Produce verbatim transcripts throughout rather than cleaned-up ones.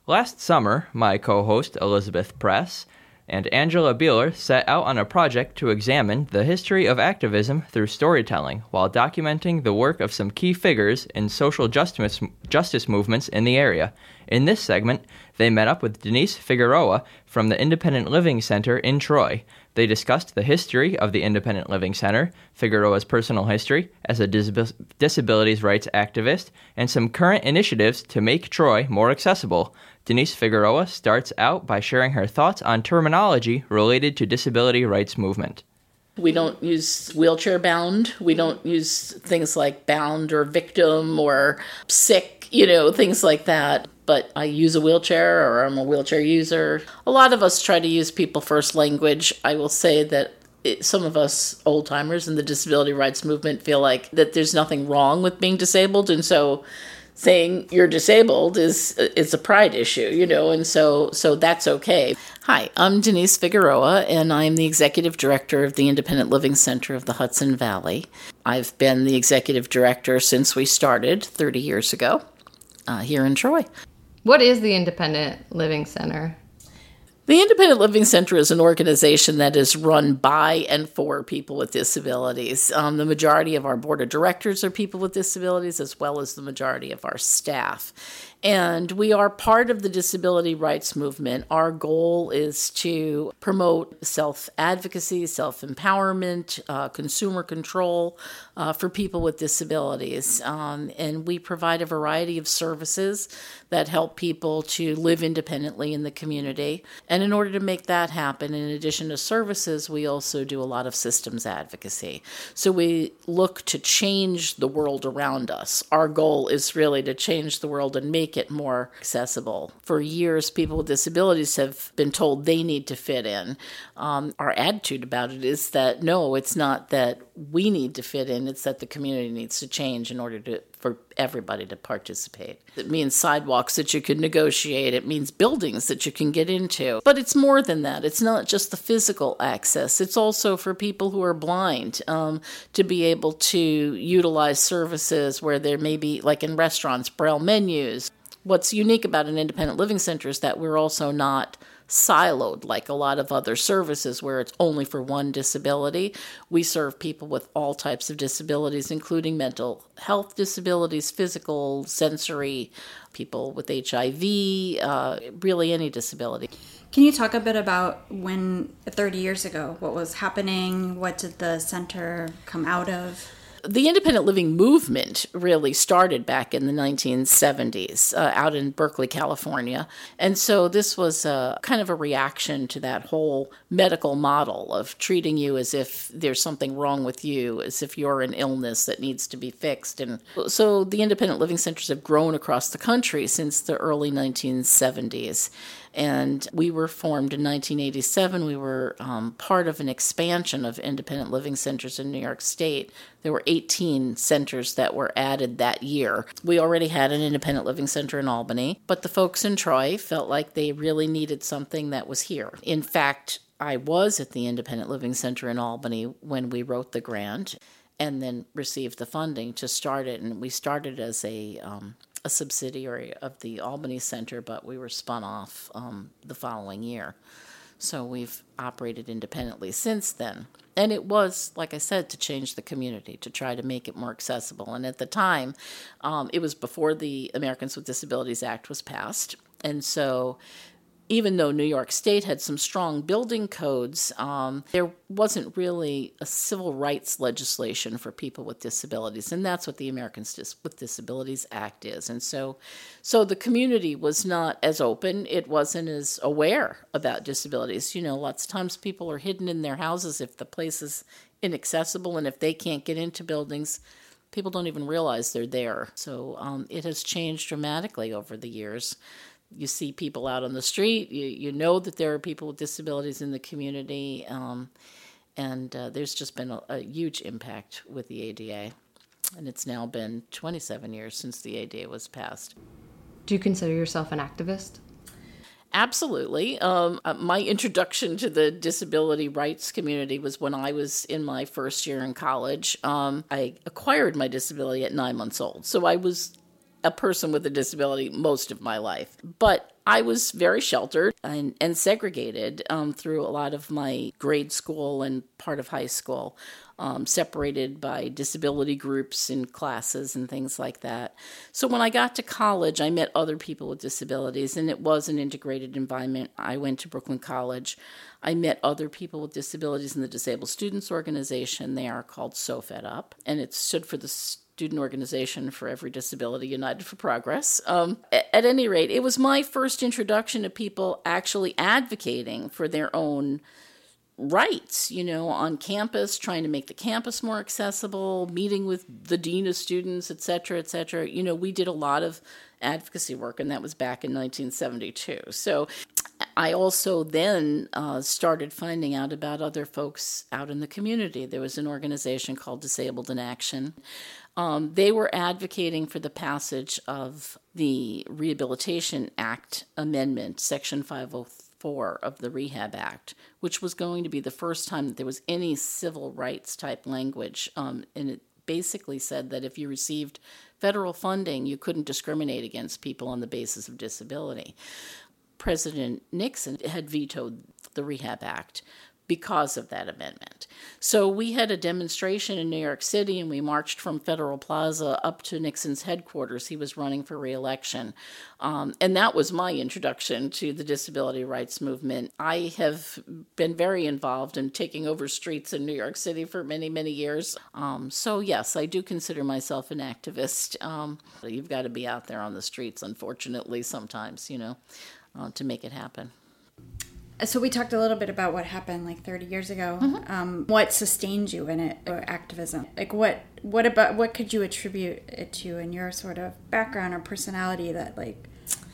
Last summer, my co-host Elizabeth Press and Angela Beeler set out on a project to examine the history of activism through storytelling while documenting the work of some key figures in social justice, justice movements in the area. In this segment, they met up with Denise Figueroa from the Independent Living Center in Troy. They discussed the history of the Independent Living Center, Figueroa's personal history as a dis- disabilities rights activist, and some current initiatives to make Troy more accessible. Denise Figueroa starts out by sharing her thoughts on terminology related to disability rights movement. We don't use wheelchair bound. We don't use things like bound or victim or sick, you know, things like that. But I use a wheelchair, or I'm a wheelchair user. A lot of us try to use people first language. I will say that it, some of us old timers in the disability rights movement feel like that there's nothing wrong with being disabled. And so saying you're disabled is is a pride issue, you know, and so so that's okay. Hi, I'm Denise Figueroa, and I'm the Executive Director of the Independent Living Center of the Hudson Valley. I've been the Executive Director since we started thirty years ago uh, here in Troy. What is the Independent Living Center? The Independent Living Center is an organization that is run by and for people with disabilities. Um, the majority of our board of directors are people with disabilities, as well as the majority of our staff. And we are part of the disability rights movement. Our goal is to promote self-advocacy, self-empowerment, uh, consumer control uh, for people with disabilities. Um, and we provide a variety of services that help people to live independently in the community. And in order to make that happen, in addition to services, we also do a lot of systems advocacy. So we look to change the world around us. Our goal is really to change the world and make it more accessible. For years, people with disabilities have been told they need to fit in. Um, our attitude about it is that, no, it's not that we need to fit in, it's that the community needs to change in order to for everybody to participate. It means sidewalks that you can negotiate. It means buildings that you can get into. But it's more than that. It's not just the physical access. It's also for people who are blind um, to be able to utilize services where there may be, like in restaurants, braille menus. What's unique about an independent living center is that we're also not siloed like a lot of other services where it's only for one disability. We serve people with all types of disabilities, including mental health disabilities, physical, sensory, people with H I V, uh, really any disability. Can you talk a bit about when, thirty years ago, what was happening? What did the center come out of? The independent living movement really started back in the nineteen seventies uh, out in Berkeley, California. And so this was a, kind of a reaction to that whole medical model of treating you as if there's something wrong with you, as if you're an illness that needs to be fixed. And so the independent living centers have grown across the country since the early nineteen seventies. And we were formed in nineteen eighty-seven. We were um, part of an expansion of independent living centers in New York State. There were eighteen centers that were added that year. We already had an independent living center in Albany, but the folks in Troy felt like they really needed something that was here. In fact, I was at the Independent Living Center in Albany when we wrote the grant and then received the funding to start it. And we started as a um, a subsidiary of the Albany Center, but we were spun off um, the following year. So we've operated independently since then. And it was, like I said, to change the community, to try to make it more accessible. And at the time, um, it was before the Americans with Disabilities Act was passed. And so even though New York State had some strong building codes, um, there wasn't really a civil rights legislation for people with disabilities, and that's what the Americans Dis- with Disabilities Act is. And so, so the community was not as open. It wasn't as aware about disabilities. You know, lots of times people are hidden in their houses if the place is inaccessible, and if they can't get into buildings, people don't even realize they're there. So um, it has changed dramatically over the years. You see people out on the street. You, you know that there are people with disabilities in the community. Um, and uh, there's just been a, a huge impact with the A D A. And it's now been twenty-seven years since the A D A was passed. Do you consider yourself an activist? Absolutely. Um, uh, my introduction to the disability rights community was when I was in my first year in college. Um, I acquired my disability at nine months old. So I was a person with a disability most of my life. But I was very sheltered and, and segregated um, through a lot of my grade school and part of high school, um, separated by disability groups in classes and things like that. So when I got to college, I met other people with disabilities, and it was an integrated environment. I went to Brooklyn College. I met other people with disabilities in the Disabled Students Organization. They are called SOFED-UP, and it stood for the Student Organization for Every Disability United for Progress. Um, at any rate, it was my first introduction to people actually advocating for their own rights, you know, on campus, trying to make the campus more accessible, meeting with the dean of students, et cetera, et cetera. You know, we did a lot of advocacy work, and that was back in nineteen seventy-two. So I also then uh, started finding out about other folks out in the community. There was an organization called Disabled in Action. Um, they were advocating for the passage of the Rehabilitation Act Amendment, Section five oh four of the Rehab Act, which was going to be the first time that there was any civil rights type language. Um, and it basically said that if you received federal funding, you couldn't discriminate against people on the basis of disability. President Nixon had vetoed the Rehab Act because of that amendment. So we had a demonstration in New York City, and we marched from Federal Plaza up to Nixon's headquarters. He was running for re-election. Um, and that was my introduction to the disability rights movement. I have been very involved in taking over streets in New York City for many, many years. Um, so yes, I do consider myself an activist. Um, you've got to be out there on the streets, unfortunately, sometimes, you know, uh, to make it happen. So we talked a little bit about what happened like thirty years ago. Mm-hmm. Um, what sustained you in it, or activism? Like what, what about, what could you attribute it to in your sort of background or personality that like...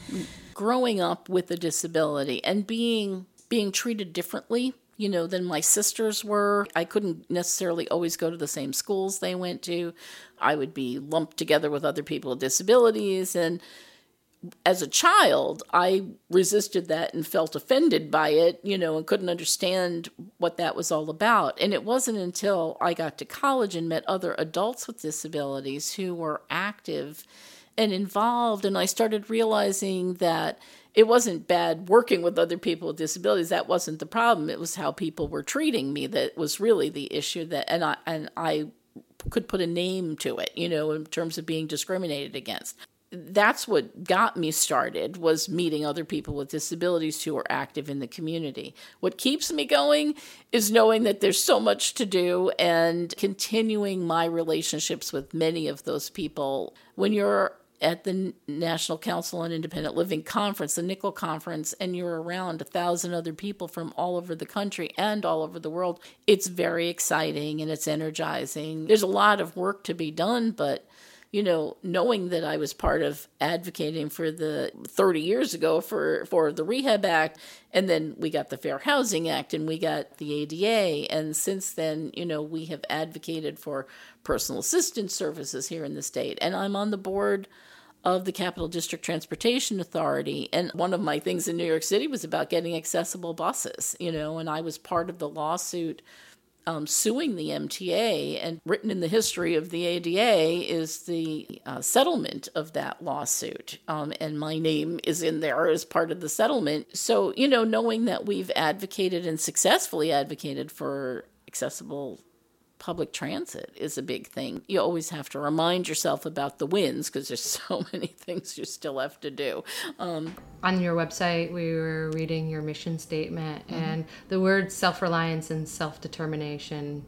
Growing up with a disability and being being treated differently, you know, than my sisters were. I couldn't necessarily always go to the same schools they went to. I would be lumped together with other people with disabilities, and as a child, I resisted that and felt offended by it, you know, and couldn't understand what that was all about. And it wasn't until I got to college and met other adults with disabilities who were active and involved, and I started realizing that it wasn't bad working with other people with disabilities. That wasn't the problem. It was how people were treating me that was really the issue. That and I and I could put a name to it, you know, in terms of being discriminated against. That's what got me started, was meeting other people with disabilities who are active in the community. What keeps me going is knowing that there's so much to do and continuing my relationships with many of those people. When you're at the National Council on Independent Living Conference, the Nickel Conference, and you're around a thousand other people from all over the country and all over the world, it's very exciting and it's energizing. There's a lot of work to be done, but you know, knowing that I was part of advocating for the thirty years ago for, for the Rehab Act, and then we got the Fair Housing Act, and we got the A D A, and since then, you know, we have advocated for personal assistance services here in the state, and I'm on the board of the Capital District Transportation Authority, and one of my things in New York City was about getting accessible buses, you know, and I was part of the lawsuit Um, suing the M T A, and written in the history of the A D A is the uh, settlement of that lawsuit. Um, and my name is in there as part of the settlement. So, you know, knowing that we've advocated and successfully advocated for accessible public transit is a big thing. You always have to remind yourself about the wins because there's so many things you still have to do. Um, On your website, we were reading your mission statement, mm-hmm. and the words self-reliance and self-determination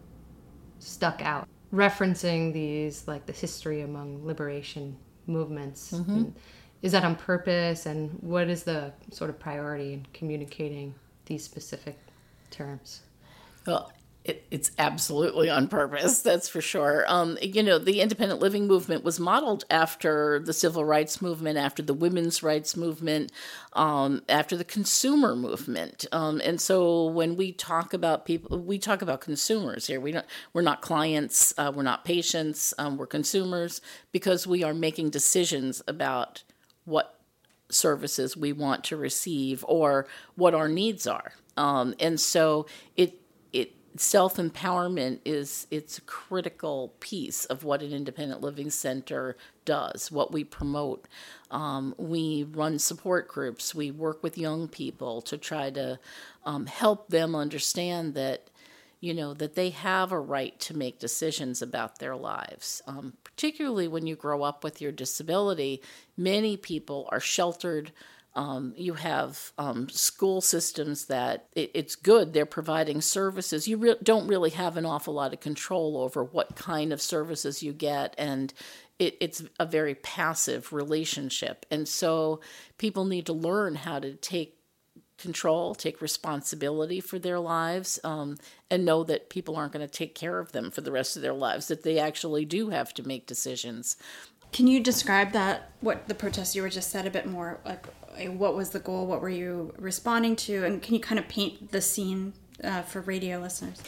stuck out, referencing these, like the history among liberation movements. Mm-hmm. Is that on purpose, and what is the sort of priority in communicating these specific terms? Well, It, it's absolutely on purpose, that's for sure. Um, you know, the independent living movement was modeled after the civil rights movement, after the women's rights movement, um, after the consumer movement. Um, and so when we talk about people, we talk about consumers here. We don't, we're not clients, uh, we're not patients, um, we're consumers, because we are making decisions about what services we want to receive or what our needs are. Um, and so it it self-empowerment is it's a critical piece of what an independent living center does, what we promote. Um, we run support groups. We work with young people to try to um, help them understand that, you know, that they have a right to make decisions about their lives. Um, particularly when you grow up with your disability, many people are sheltered. Um, you have um, school systems that it, it's good. They're providing services. You re- don't really have an awful lot of control over what kind of services you get, and it, it's a very passive relationship. And so people need to learn how to take control, take responsibility for their lives, um, and know that people aren't going to take care of them for the rest of their lives, that they actually do have to make decisions. Can you describe that, what the protest you were just said, a bit more? Like, what was the goal? What were you responding to? And can you kind of paint the scene uh, for radio listeners?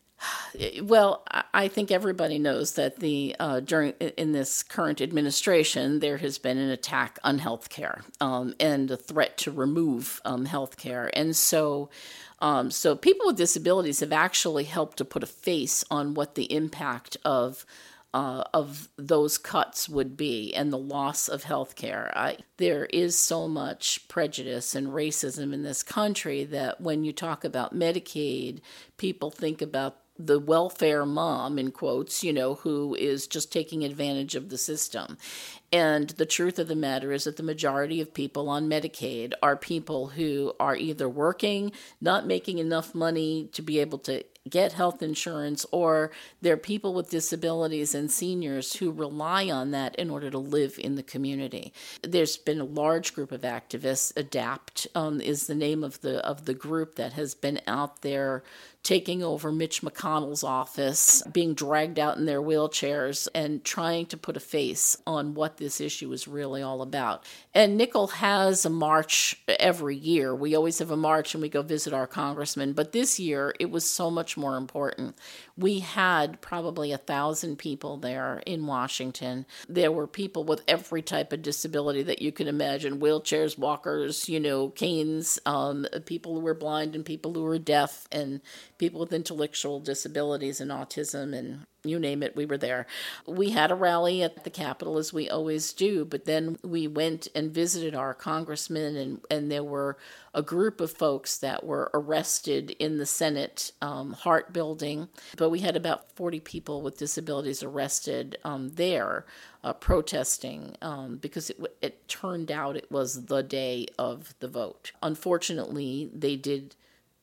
Well, I think everybody knows that the uh, during in this current administration, there has been an attack on healthcare um, and a threat to remove um, healthcare, and so. Um, so people with disabilities have actually helped to put a face on what the impact of Uh, of those cuts would be and the loss of health care. I, there is so much prejudice and racism in this country that when you talk about Medicaid, people think about the welfare mom, in quotes, you know, who is just taking advantage of the system. And the truth of the matter is that the majority of people on Medicaid are people who are either working, not making enough money to be able to get health insurance, or they're people with disabilities and seniors who rely on that in order to live in the community. There's been a large group of activists. ADAPT um, is the name of the of the group that has been out there taking over Mitch McConnell's office, being dragged out in their wheelchairs and trying to put a face on what this issue is really all about. And Nickel has a march every year. We always have a march and we go visit our congressman. But this year, it was so much more important. We had probably a thousand people there in Washington. There were people with every type of disability that you can imagine, wheelchairs, walkers, you know, canes, um, people who were blind and people who were deaf, and people with intellectual disabilities and autism, and you name it, we were there. We had a rally at the Capitol, as we always do, but then we went and visited our congressman, and, and there were a group of folks that were arrested in the Senate um, Hart building. But we had about forty people with disabilities arrested um, there uh, protesting um, because it, it turned out it was the day of the vote. Unfortunately, they did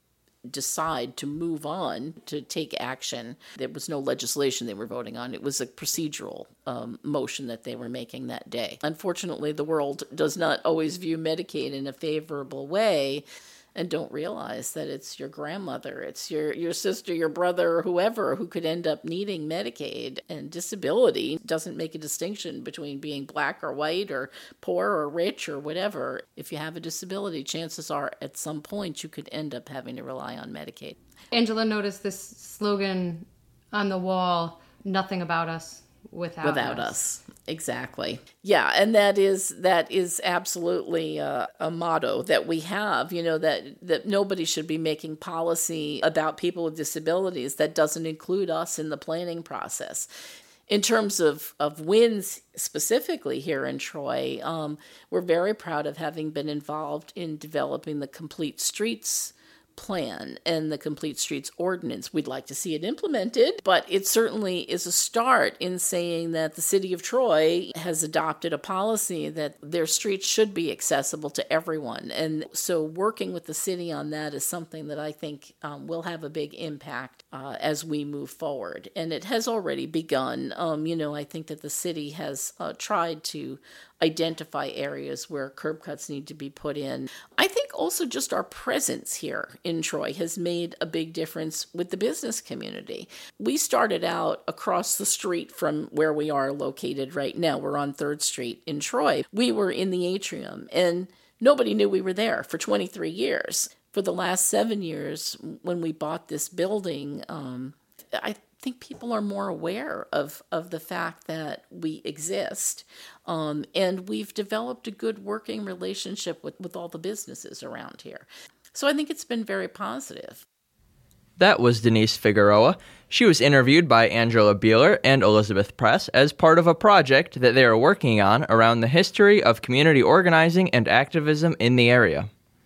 decide to move on, to take action. There was no legislation they were voting on. It was a procedural um, motion that they were making that day. Unfortunately, the world does not always view Medicaid in a favorable way, and don't realize that it's your grandmother, it's your, your sister, your brother, or whoever who could end up needing Medicaid. And disability doesn't make a distinction between being black or white or poor or rich or whatever. If you have a disability, chances are at some point you could end up having to rely on Medicaid. Angela noticed this slogan on the wall, "Nothing about us without, without us. us. Exactly. Yeah, and that is that is absolutely uh, a motto that we have, you know, that, that nobody should be making policy about people with disabilities that doesn't include us in the planning process. In terms of, of wins specifically here in Troy, um, we're very proud of having been involved in developing the Complete Streets plan and the Complete Streets Ordinance. We'd like to see it implemented, but it certainly is a start in saying that the city of Troy has adopted a policy that their streets should be accessible to everyone. And so working with the city on that is something that I think um, will have a big impact uh, as we move forward. And it has already begun. Um, you know, I think that the city has uh, tried to identify areas where curb cuts need to be put in. I think also just our presence here in Troy has made a big difference with the business community. We started out across the street from where we are located right now. We're on third Street in Troy. We were in the atrium, and nobody knew we were there for twenty-three years. For the last seven years, when we bought this building, um, I think people are more aware of, of the fact that we exist. Um, and we've developed a good working relationship with, with all the businesses around here. So I think it's been very positive. That was Denise Figueroa. She was interviewed by Angela Beeler and Elizabeth Press as part of a project that they are working on around the history of community organizing and activism in the area.